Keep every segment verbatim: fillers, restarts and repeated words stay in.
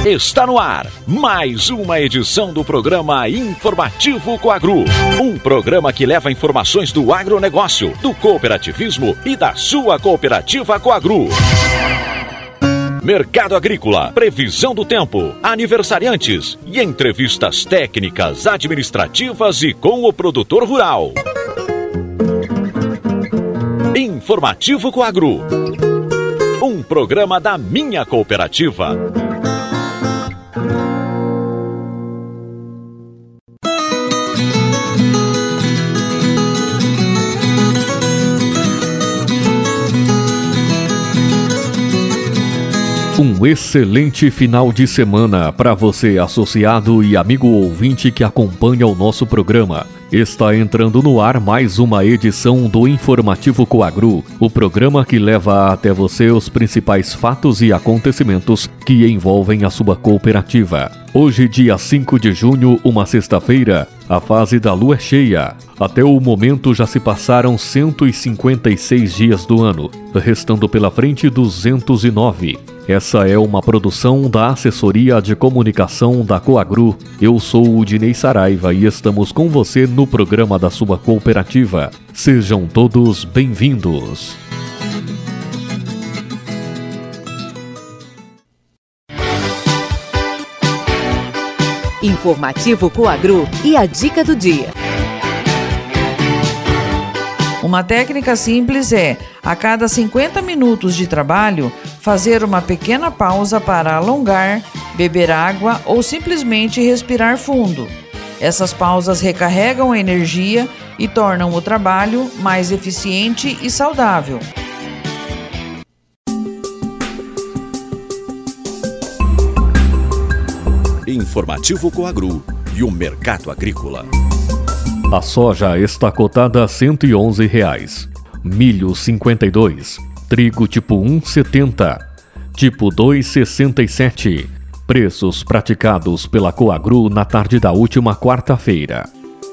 Está no ar mais uma edição do programa Informativo Coagru. Um programa que leva informações do agronegócio, do cooperativismo e da sua cooperativa Coagru. Mercado agrícola, previsão do tempo, aniversariantes e entrevistas técnicas, administrativas e com o produtor rural. Informativo Coagru. Um programa da minha cooperativa. Um excelente final de semana para você, associado e amigo ouvinte que acompanha o nosso programa. Está entrando no ar mais uma edição do Informativo Coagru, o programa que leva até você os principais fatos e acontecimentos que envolvem a sua cooperativa. Hoje, dia cinco de junho, uma sexta-feira, a fase da lua é cheia. Até o momento já se passaram cento e cinquenta e seis dias do ano, restando pela frente duzentos e nove. Essa é uma produção da Assessoria de Comunicação da Coagru. Eu sou o Dinei Saraiva e estamos com você no programa da sua cooperativa. Sejam todos bem-vindos. Informativo Coagru e a dica do dia. Uma técnica simples é, a cada cinquenta minutos de trabalho, fazer uma pequena pausa para alongar, beber água ou simplesmente respirar fundo. Essas pausas recarregam a energia e tornam o trabalho mais eficiente e saudável. Informativo Coagru e o mercado agrícola. A soja está cotada a cento e onze reais, milho cinquenta e dois, trigo tipo um setenta, tipo dois sessenta e sete. Preços praticados pela Coagru na tarde da última quarta-feira.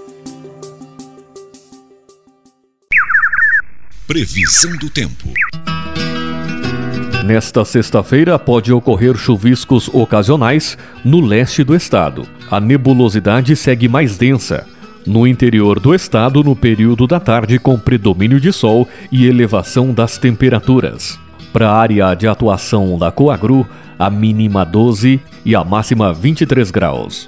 Previsão do tempo. Nesta sexta-feira pode ocorrer chuviscos ocasionais no leste do estado. A nebulosidade segue mais densa. No interior do estado, no período da tarde, com predomínio de sol e elevação das temperaturas. Para a área de atuação da Coagru, a mínima doze e a máxima vinte e três graus.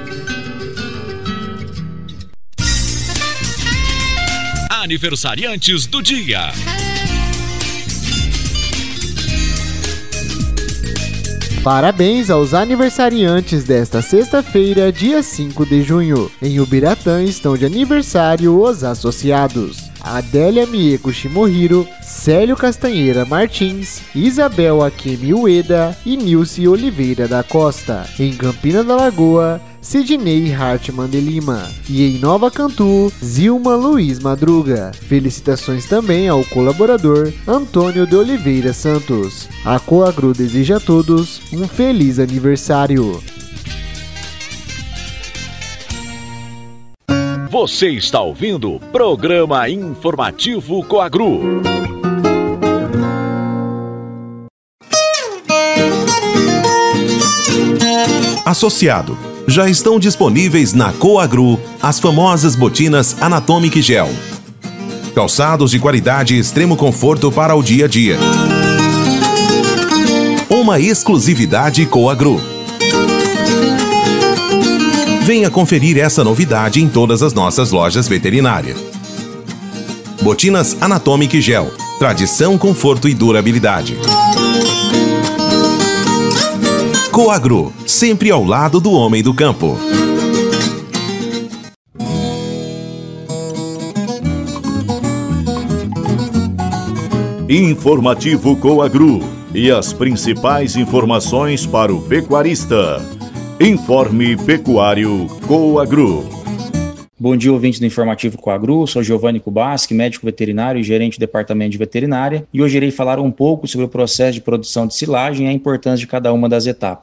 Aniversariantes do dia. Parabéns aos aniversariantes desta sexta-feira, dia cinco de junho. Em Ubiratã estão de aniversário os associados: Adélia Mieko Shimohiro, Célio Castanheira Martins, Isabel Akemi Ueda e Nilce Oliveira da Costa. Em Campina da Lagoa, Sidney Hartmann de Lima. E em Nova Cantu, Zilma Luiz Madruga. Felicitações também ao colaborador Antônio de Oliveira Santos. A Coagru deseja a todos um feliz aniversário. Você está ouvindo o programa Informativo Coagru. Associado. Já estão disponíveis na Coagru as famosas botinas Anatomic Gel. Calçados de qualidade e extremo conforto para o dia a dia. Uma exclusividade Coagru. Venha conferir essa novidade em todas as nossas lojas veterinárias. Botinas Anatomic Gel. Tradição, conforto e durabilidade. Coagru, sempre ao lado do homem do campo. Informativo Coagru e as principais informações para o pecuarista. Informe Pecuário Coagru. Bom dia, ouvintes do Informativo Coagru. Sou Giovanni Kubaschi, médico veterinário e gerente do departamento de veterinária, e hoje irei falar um pouco sobre o processo de produção de silagem e a importância de cada uma das etapas.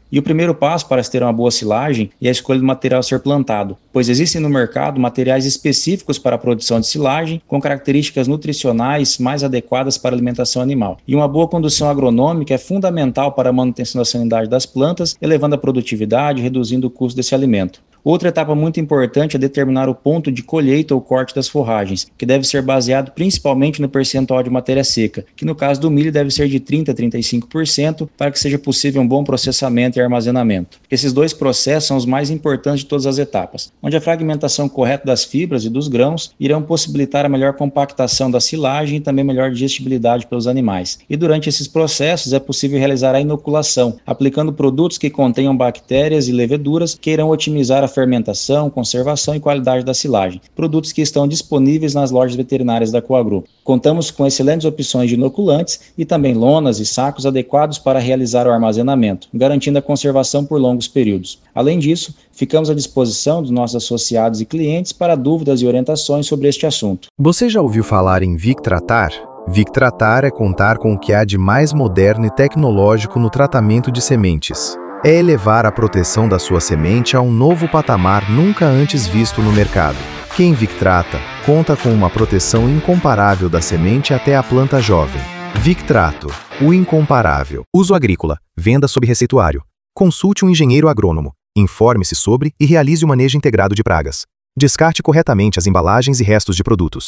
E o primeiro passo para se ter uma boa silagem é a escolha do material a ser plantado, pois existem no mercado materiais específicos para a produção de silagem, com características nutricionais mais adequadas para a alimentação animal. E uma boa condução agronômica é fundamental para a manutenção da sanidade das plantas, elevando a produtividade e reduzindo o custo desse alimento. Outra etapa muito importante é determinar o ponto de colheita ou corte das forragens, que deve ser baseado principalmente no percentual de matéria seca, que no caso do milho deve ser de trinta a trinta e cinco por cento para que seja possível um bom processamento e armazenamento. Esses dois processos são os mais importantes de todas as etapas, onde a fragmentação correta das fibras e dos grãos irão possibilitar a melhor compactação da silagem e também melhor digestibilidade pelos animais. E durante esses processos é possível realizar a inoculação, aplicando produtos que contenham bactérias e leveduras que irão otimizar a fermentação, conservação e qualidade da silagem, produtos que estão disponíveis nas lojas veterinárias da Coagro. Contamos com excelentes opções de inoculantes e também lonas e sacos adequados para realizar o armazenamento, garantindo a conservação por longos períodos. Além disso, ficamos à disposição dos nossos associados e clientes para dúvidas e orientações sobre este assunto. Você já ouviu falar em Victratar? Victratar é contar com o que há de mais moderno e tecnológico no tratamento de sementes. É elevar a proteção da sua semente a um novo patamar nunca antes visto no mercado. Quem Victrata conta com uma proteção incomparável da semente até a planta jovem. Victrato, o incomparável. Uso agrícola, venda sob receituário. Consulte um engenheiro agrônomo. Informe-se sobre e realize o manejo integrado de pragas. Descarte corretamente as embalagens e restos de produtos.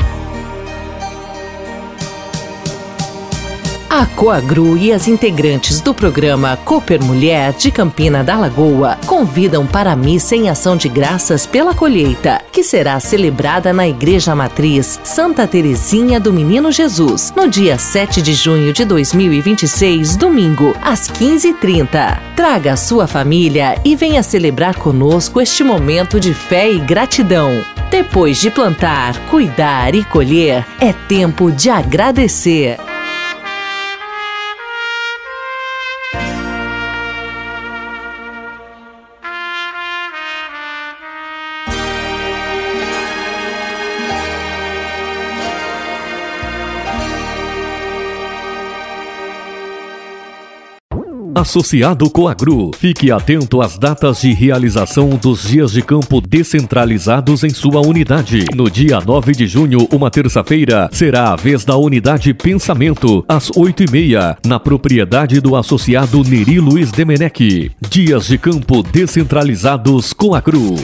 A Coagro e as integrantes do programa Cooper Mulher de Campina da Lagoa convidam para a missa em ação de graças pela colheita, que será celebrada na Igreja Matriz Santa Teresinha do Menino Jesus, no dia sete de junho de dois mil e vinte e seis, domingo, às quinze e trinta. Traga a sua família e venha celebrar conosco este momento de fé e gratidão. Depois de plantar, cuidar e colher, é tempo de agradecer. Associado Coagro, fique atento às datas de realização dos dias de campo descentralizados em sua unidade. No dia nove de junho, uma terça-feira, será a vez da unidade Pensamento, às oito e meia, na propriedade do associado Neri Luiz Demenec. Dias de campo descentralizados Coagro.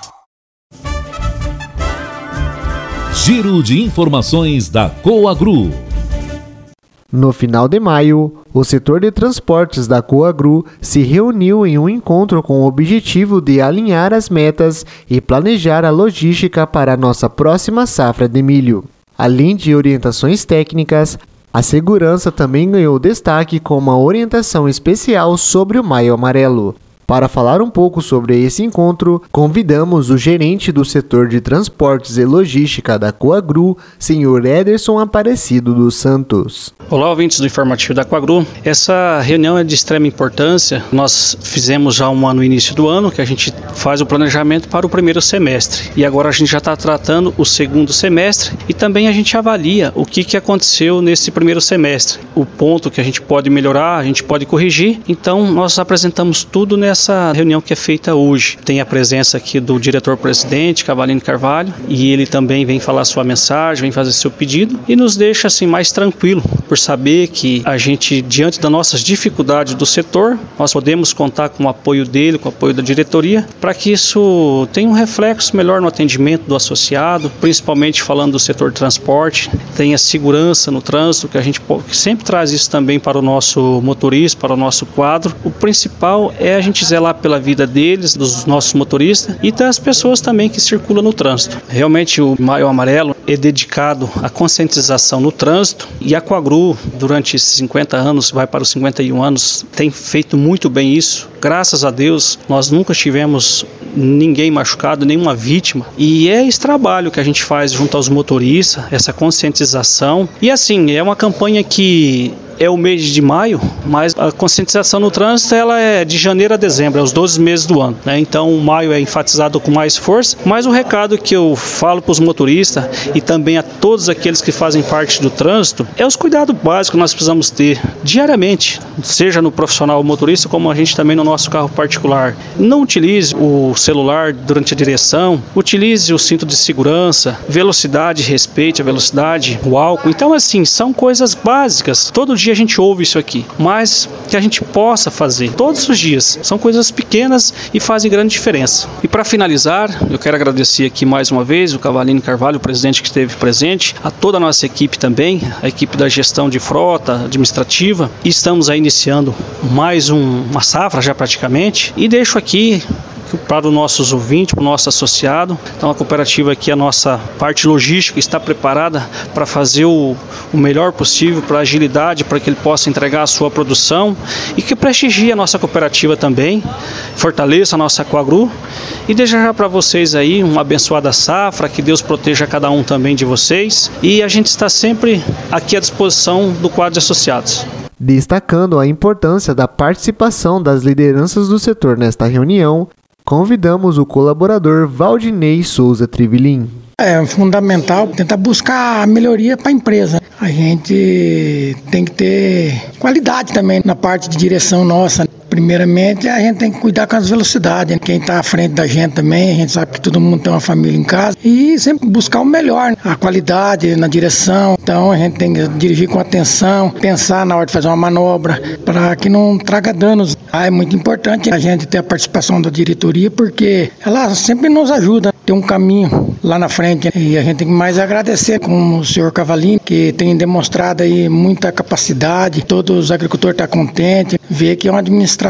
Giro de informações da Coagro. No final de maio, o setor de transportes da Coagro se reuniu em um encontro com o objetivo de alinhar as metas e planejar a logística para a nossa próxima safra de milho. Além de orientações técnicas, a segurança também ganhou destaque com uma orientação especial sobre o Maio Amarelo. Para falar um pouco sobre esse encontro, convidamos o gerente do setor de transportes e logística da Coagro, senhor Ederson Aparecido dos Santos. Olá, ouvintes do informativo da Coagro. Essa reunião é de extrema importância. Nós fizemos já um ano no início do ano, que a gente faz o planejamento para o primeiro semestre. E agora a gente já está tratando o segundo semestre e também a gente avalia o que, que aconteceu nesse primeiro semestre. O ponto que a gente pode melhorar, a gente pode corrigir. Então, nós apresentamos tudo nessa Essa reunião que é feita hoje. Tem a presença aqui do diretor-presidente, Cavalino Carvalho, e ele também vem falar sua mensagem, vem fazer seu pedido e nos deixa assim mais tranquilo por saber que a gente, diante das nossas dificuldades do setor, nós podemos contar com o apoio dele, com o apoio da diretoria, para que isso tenha um reflexo melhor no atendimento do associado, principalmente falando do setor de transporte, tenha segurança no trânsito, que a gente sempre traz isso também para o nosso motorista, para o nosso quadro. O principal é a gente zelar pela vida deles, dos nossos motoristas e das pessoas também que circulam no trânsito. Realmente o Maio Amarelo é dedicado à conscientização no trânsito e a Coagro, durante esses cinquenta anos, vai para os cinquenta e um anos, tem feito muito bem isso. Graças a Deus, nós nunca tivemos ninguém machucado, nenhuma vítima. E é esse trabalho que a gente faz junto aos motoristas, essa conscientização. E assim, é uma campanha que é o mês de maio, mas a conscientização no trânsito ela é de janeiro a dezembro, é os doze meses do ano, né? Então o maio é enfatizado com mais força, mas o recado que eu falo para os motoristas e também a todos aqueles que fazem parte do trânsito é os cuidados básicos que nós precisamos ter diariamente, seja no profissional motorista como a gente também no nosso carro particular. Não utilize o celular durante a direção, utilize o cinto de segurança, velocidade, respeite a velocidade, o álcool. Então assim, são coisas básicas, todo dia a gente ouve isso aqui, mas que a gente possa fazer todos os dias, são coisas pequenas e fazem grande diferença. E para finalizar, eu quero agradecer aqui mais uma vez o Cavalini Carvalho, o presidente que esteve presente, a toda a nossa equipe também, a equipe da gestão de frota administrativa, e estamos aí iniciando mais um, uma safra já praticamente, e deixo aqui para os nossos ouvintes, para o nosso associado. Então a cooperativa aqui, a nossa parte logística está preparada para fazer o, o melhor possível, para agilidade, para que ele possa entregar a sua produção e que prestigie a nossa cooperativa também, fortaleça a nossa Coagru e desejar para vocês aí uma abençoada safra, que Deus proteja cada um também de vocês, e a gente está sempre aqui à disposição do quadro de associados. Destacando a importância da participação das lideranças do setor nesta reunião, convidamos o colaborador Valdinei Souza Trivilin. É fundamental tentar buscar a melhoria para a empresa. A gente tem que ter qualidade também na parte de direção nossa. Primeiramente, a gente tem que cuidar com as velocidades. Quem está à frente da gente também, a gente sabe que todo mundo tem uma família em casa. E sempre buscar o melhor, a qualidade na direção. Então, a gente tem que dirigir com atenção, pensar na hora de fazer uma manobra, para que não traga danos. Ah, é muito importante a gente ter a participação da diretoria, porque ela sempre nos ajuda a ter um caminho lá na frente. E a gente tem que mais agradecer com o senhor Cavalini, que tem demonstrado aí muita capacidade. Todos os agricultores estão contentes, ver que é uma administração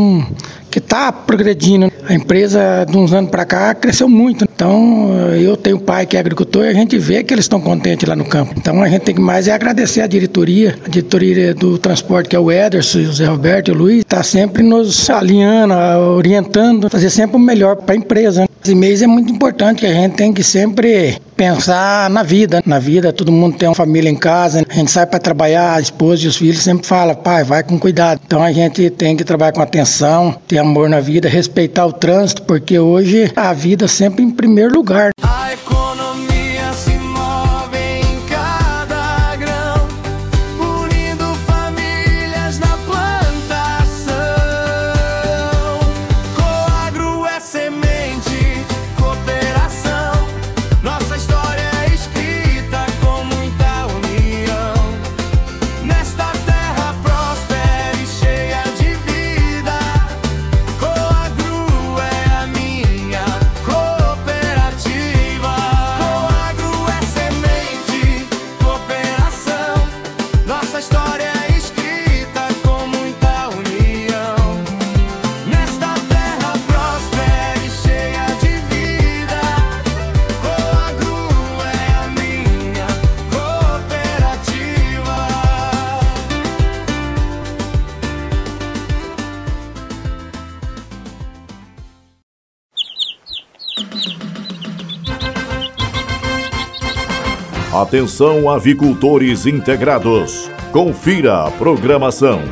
que está progredindo. A empresa, de uns anos para cá, cresceu muito. Então, eu tenho pai que é agricultor e a gente vê que eles estão contentes lá no campo. Então, a gente tem que mais é agradecer a diretoria, a diretoria do transporte, que é o Ederson, o Zé Roberto e o Luiz, está sempre nos alinhando, orientando, fazer sempre o melhor para a empresa. Esse mês é muito importante, que a gente tem que sempre pensar na vida. Na vida, todo mundo tem uma família em casa, a gente sai para trabalhar, a esposa e os filhos sempre falam, pai, vai com cuidado. Então a gente tem que trabalhar com atenção, ter amor na vida, respeitar o trânsito, porque hoje a vida sempre em primeiro lugar. A economia se move em cada grão, unindo famílias na plantação. Coagru é semente, cooperação. Nossa história é escrita com muita união. Nesta terra próspera e cheia de vida, Coagru é a minha cooperativa. Coagru é semente, cooperação. Nossa história é escrita com muita união. Nesta terra próspera e cheia de vida, Coagru é a minha cooperativa. Atenção, avicultores integrados. Confira a programação.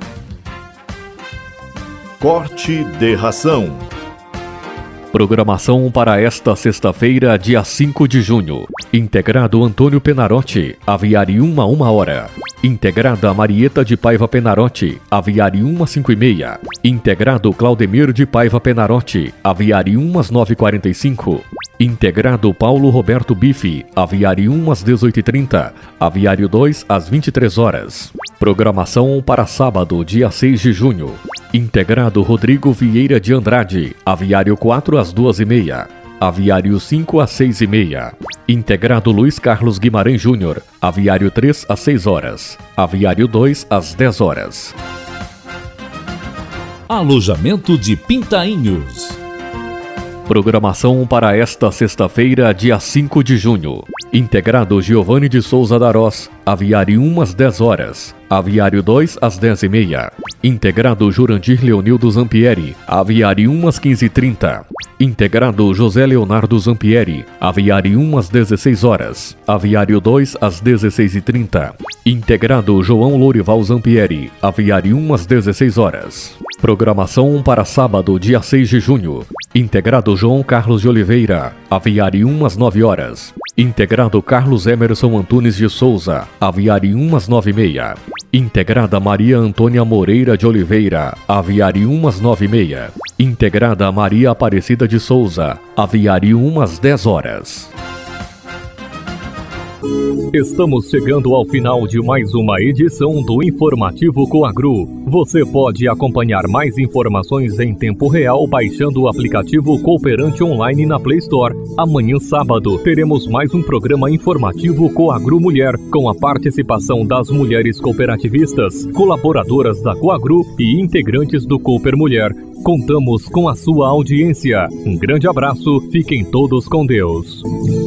Corte de ração. Programação para esta sexta-feira, dia cinco de junho. Integrado Antônio Penarotti, aviário um a uma hora. Integrada Marieta de Paiva Penarotti, aviário um às cinco e meia. Integrado Claudemir de Paiva Penarotti, aviário um às nove e quarenta e cinco. Integrado Paulo Roberto Bife, aviário um às dezoito e trinta, aviário dois às vinte e três horas. Programação para sábado, dia seis de junho. Integrado Rodrigo Vieira de Andrade, aviário quatro às duas e meia, aviário cinco às seis e meia. Integrado Luiz Carlos Guimarães Júnior, aviário três às seis horas, aviário dois às dez horas. Alojamento de Pintainhos. Programação para esta sexta-feira, dia cinco de junho. Integrado Giovanni de Souza Darós, Aviário um às dez horas. Aviário dois às dez e meia. Integrado Jurandir Leonildo Zampieri, Aviário um às quinze e trinta. Integrado José Leonardo Zampieri, Aviário um às dezesseis horas. Aviário dois às dezesseis e trinta. Integrado João Lourival Zampieri, Aviário um às dezesseis horas. Programação para sábado, dia seis de junho. Integrado João Carlos de Oliveira, Aviário um às nove horas. Integrado Carlos Emerson Antunes de Souza, Aviário um às nove e meia. Integrada Maria Antônia Moreira de Oliveira, Aviário um às nove e meia. Integrada Maria Aparecida de Souza, Aviário um às dez horas. Estamos chegando ao final de mais uma edição do Informativo Coagru. Você pode acompanhar mais informações em tempo real baixando o aplicativo Cooperante Online na Play Store. Amanhã, sábado, teremos mais um programa informativo Coagru Mulher, com a participação das mulheres cooperativistas, colaboradoras da Coagru e integrantes do Cooper Mulher. Contamos com a sua audiência. Um grande abraço, fiquem todos com Deus.